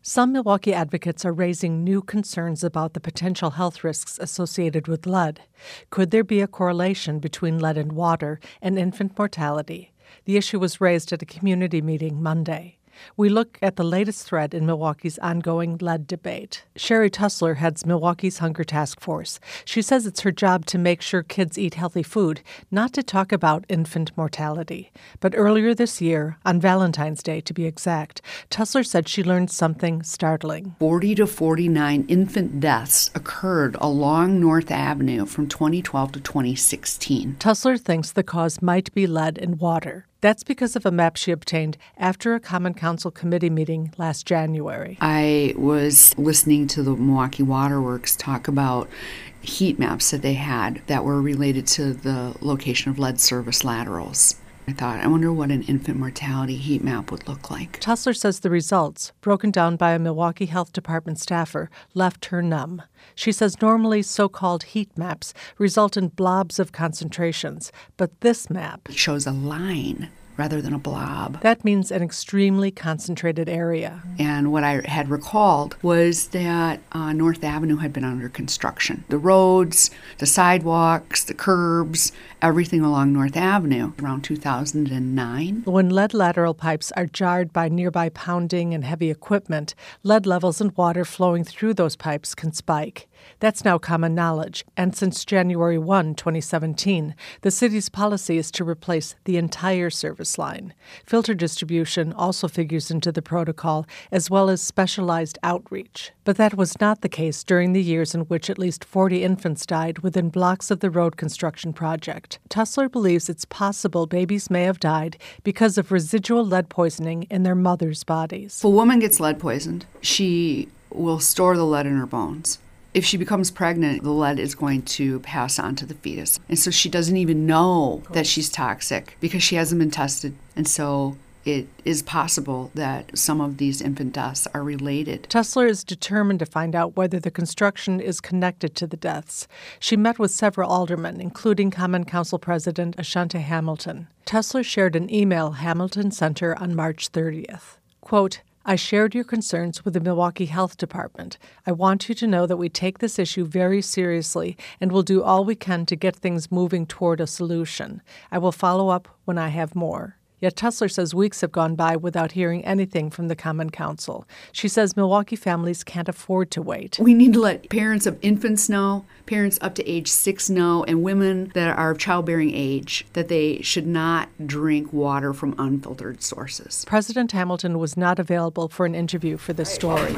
Some Milwaukee advocates are raising new concerns about the potential health risks associated with lead. Could there be a correlation between lead in water and infant mortality? The issue was raised at a community meeting Monday. We look at the latest thread in Milwaukee's ongoing lead debate. Sherry Tussler heads Milwaukee's Hunger Task Force. She says it's her job to make sure kids eat healthy food, not to talk about infant mortality. But earlier this year, on Valentine's Day to be exact, Tussler said she learned something startling. 40 to 49 infant deaths occurred along North Avenue from 2012 to 2016. Tussler thinks the cause might be lead in water. That's because of a map she obtained after a Common Council committee meeting last January. I was listening to the Milwaukee Water Works talk about heat maps that they had that were related to the location of lead service laterals. I thought, I wonder what an infant mortality heat map would look like. Tussler says the results, broken down by a Milwaukee Health Department staffer, left her numb. She says normally so-called heat maps result in blobs of concentrations, but this map It shows a line rather than a blob. That means an extremely concentrated area. And what I had recalled was that North Avenue had been under construction. The roads, the sidewalks, the curbs, everything along North Avenue around 2009. When lead lateral pipes are jarred by nearby pounding and heavy equipment, lead levels in water flowing through those pipes can spike. That's now common knowledge, and since January 1, 2017, the city's policy is to replace the entire service line. Filter distribution also figures into the protocol, as well as specialized outreach. But that was not the case during the years in which at least 40 infants died within blocks of the road construction project. Tussler believes it's possible babies may have died because of residual lead poisoning in their mothers' bodies. If a woman gets lead poisoned, she will store the lead in her bones. If she becomes pregnant, the lead is going to pass on to the fetus. And so she doesn't even know that she's toxic because she hasn't been tested. And so it is possible that some of these infant deaths are related. Tussler is determined to find out whether the construction is connected to the deaths. She met with several aldermen, including Common Council President Ashante Hamilton. Tussler shared an email Hamilton sent her on March 30th. Quote, I shared your concerns with the Milwaukee Health Department. I want you to know that we take this issue very seriously and will do all we can to get things moving toward a solution. I will follow up when I have more. Yet Tussler says weeks have gone by without hearing anything from the Common Council. She says Milwaukee families can't afford to wait. We need to let parents of infants know, parents up to age 6 know, and women that are of childbearing age that they should not drink water from unfiltered sources. President Hamilton was not available for an interview for this story.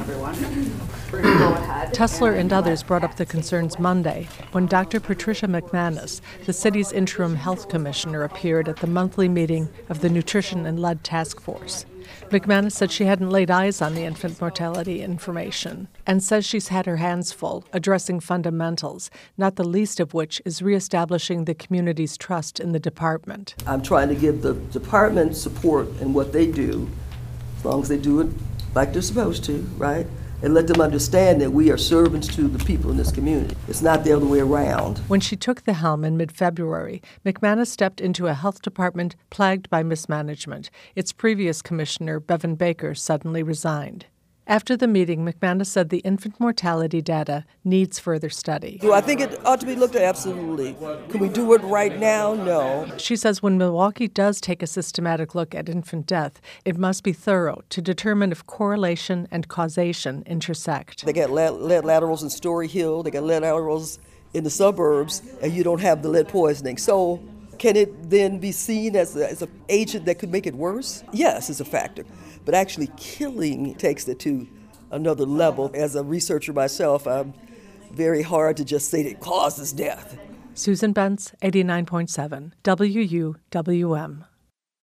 Tussler and others brought up the concerns Monday when Dr. Patricia McManus, the city's interim health commissioner, appeared at the monthly meeting of the Nutrition and Lead Task Force. McManus said she hadn't laid eyes on the infant mortality information and says she's had her hands full addressing fundamentals, not the least of which is reestablishing the community's trust in the department. I'm trying to give the department support in what they do, as long as they do it like they're supposed to, right? And let them understand that we are servants to the people in this community. It's not the other way around. When she took the helm in mid-February, McManus stepped into a health department plagued by mismanagement. Its previous commissioner, Bevan Baker, suddenly resigned. After the meeting, McManus said the infant mortality data needs further study. Do I think it ought to be looked at? Absolutely. Can we do it right now? No. She says when Milwaukee does take a systematic look at infant death, it must be thorough to determine if correlation and causation intersect. They got lead laterals in Story Hill, they got lead laterals in the suburbs, and you don't have the lead poisoning. So can it then be seen as an agent that could make it worse? Yes, it's a factor. But actually killing takes it to another level. As a researcher myself, I'm very hard to just say that it causes death. Susan Bentz, 89.7, WUWM.